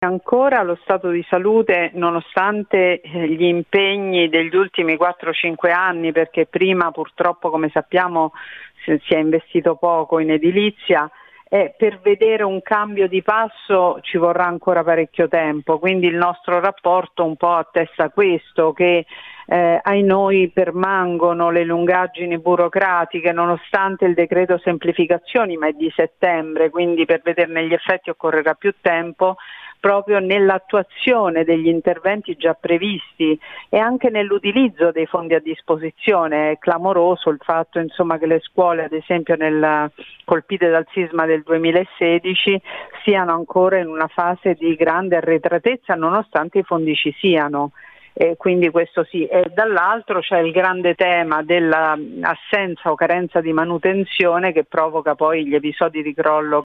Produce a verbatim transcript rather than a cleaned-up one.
Ancora lo stato di salute, nonostante gli impegni degli ultimi quattro cinque anni, perché prima purtroppo, come sappiamo, si è investito poco in edilizia, e per vedere un cambio di passo ci vorrà ancora parecchio tempo, quindi il nostro rapporto un po' attesta questo, che eh, ai noi permangono le lungaggini burocratiche nonostante il decreto semplificazioni, ma è di settembre, quindi per vederne gli effetti occorrerà più tempo, proprio nell'attuazione degli interventi già previsti e anche nell'utilizzo dei fondi a disposizione. È clamoroso il fatto, insomma, che le scuole, ad esempio nel, colpite dal sisma del duemilasedici, siano ancora in una fase di grande arretratezza nonostante i fondi ci siano. E quindi questo sì, e dall'altro c'è il grande tema dell'assenza o carenza di manutenzione che provoca poi gli episodi di crollo